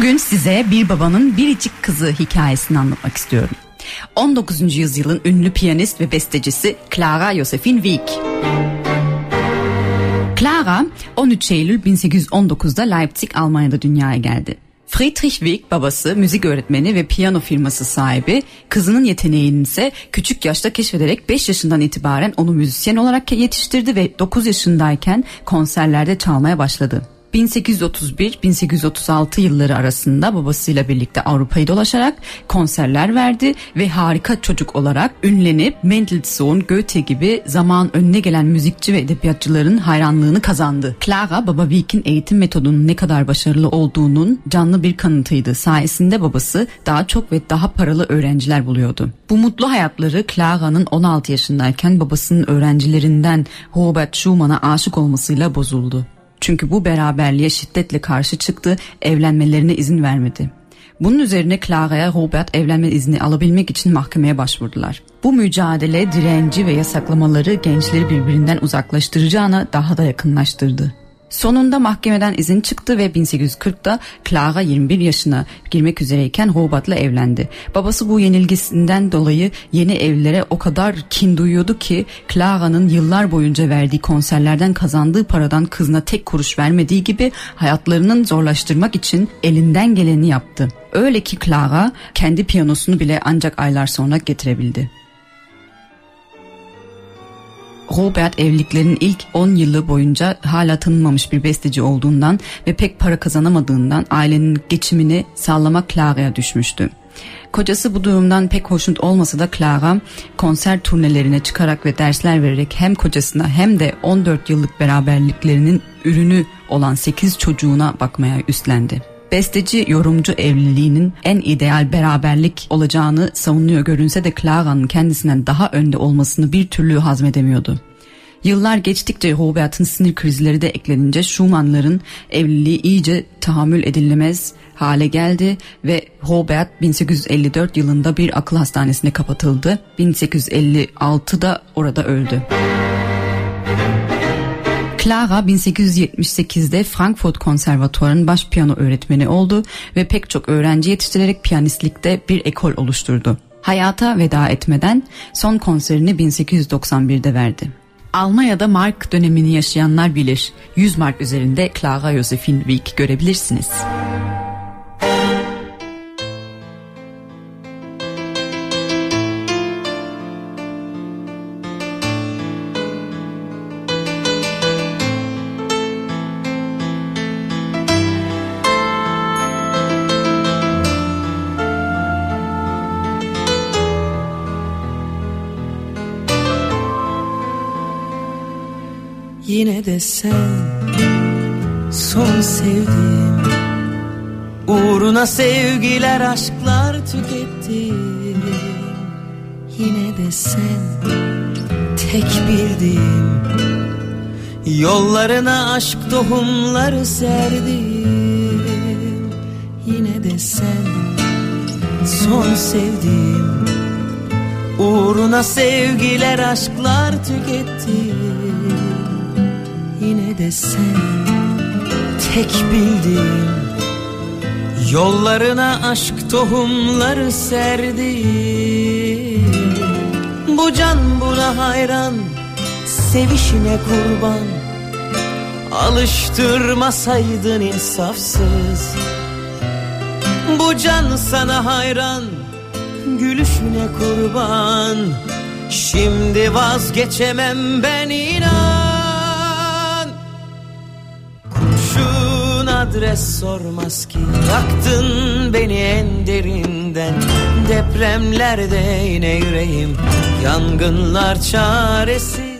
Bugün size bir babanın biricik kızı hikayesini anlatmak istiyorum. 19. yüzyılın ünlü piyanist ve bestecisi Clara Josephine Wieck. Clara 13 Eylül 1819'da Leipzig, Almanya'da dünyaya geldi. Friedrich Wieck babası müzik öğretmeni ve piyano firması sahibi, kızının yeteneğini ise küçük yaşta keşfederek 5 yaşından itibaren onu müzisyen olarak yetiştirdi ve 9 yaşındayken konserlerde çalmaya başladı. 1831-1836 yılları arasında babasıyla birlikte Avrupa'yı dolaşarak konserler verdi ve harika çocuk olarak ünlenip Mendelssohn, Goethe gibi zaman önüne gelen müzikçi ve edebiyatçıların hayranlığını kazandı. Clara, baba Wieck'in eğitim metodunun ne kadar başarılı olduğunun canlı bir kanıtıydı. Sayesinde babası daha çok ve daha paralı öğrenciler buluyordu. Bu mutlu hayatları Clara'nın 16 yaşındayken babasının öğrencilerinden Robert Schumann'a aşık olmasıyla bozuldu. Çünkü bu beraberliğe şiddetle karşı çıktı, evlenmelerine izin vermedi. Bunun üzerine Clara'ya Robert evlenme izni alabilmek için mahkemeye başvurdular. Bu mücadele, direnci ve yasaklamaları gençleri birbirinden uzaklaştıracağına daha da yakınlaştırdı. Sonunda mahkemeden izin çıktı ve 1840'da Clara 21 yaşına girmek üzereyken Robert'la evlendi. Babası bu yenilgisinden dolayı yeni evlilere o kadar kin duyuyordu ki Clara'nın yıllar boyunca verdiği konserlerden kazandığı paradan kızına tek kuruş vermediği gibi hayatlarını zorlaştırmak için elinden geleni yaptı. Öyle ki Clara kendi piyanosunu bile ancak aylar sonra getirebildi. Robert evliliklerinin ilk 10 yılı boyunca hala tanınmamış bir besteci olduğundan ve pek para kazanamadığından ailenin geçimini sağlamak Clara'ya düşmüştü. Kocası bu durumdan pek hoşnut olmasa da Clara konser turnelerine çıkarak ve dersler vererek hem kocasına hem de 14 yıllık beraberliklerinin ürünü olan 8 çocuğuna bakmaya üstlendi. Besteci yorumcu evliliğinin en ideal beraberlik olacağını savunuyor görünse de Clara'nın kendisinden daha önde olmasını bir türlü hazmedemiyordu. Yıllar geçtikçe Robert'ın sinir krizleri de eklenince Schumann'ların evliliği iyice tahammül edilemez hale geldi ve Robert 1854 yılında bir akıl hastanesine kapatıldı. 1856'da orada öldü. Clara 1878'de Frankfurt Konservatuvarı'nın baş piyano öğretmeni oldu ve pek çok öğrenci yetiştirerek piyanistlikte bir ekol oluşturdu. Hayata veda etmeden son konserini 1891'de verdi. Almanya'da Mark dönemini yaşayanlar bilir. 100 mark üzerinde Clara Josephine Wieck görebilirsiniz. Yine de sen son sevdiğim, uğruna sevgiler aşklar tükettim. Yine de sen tek bildiğim, yollarına aşk tohumları serdim. Yine de sen son sevdiğim, uğruna sevgiler aşklar tükettim. Yine de sen tek bildiğim, yollarına aşk tohumları serdim. Bu can buna hayran, sevişine kurban. Alıştırmasaydın insafsız. Bu can sana hayran, gülüşüne kurban. Şimdi vazgeçemem ben inan. Adres sormaz ki, yaktın beni en derinden. Depremlerde yine yüreğim, yangınlar çaresiz.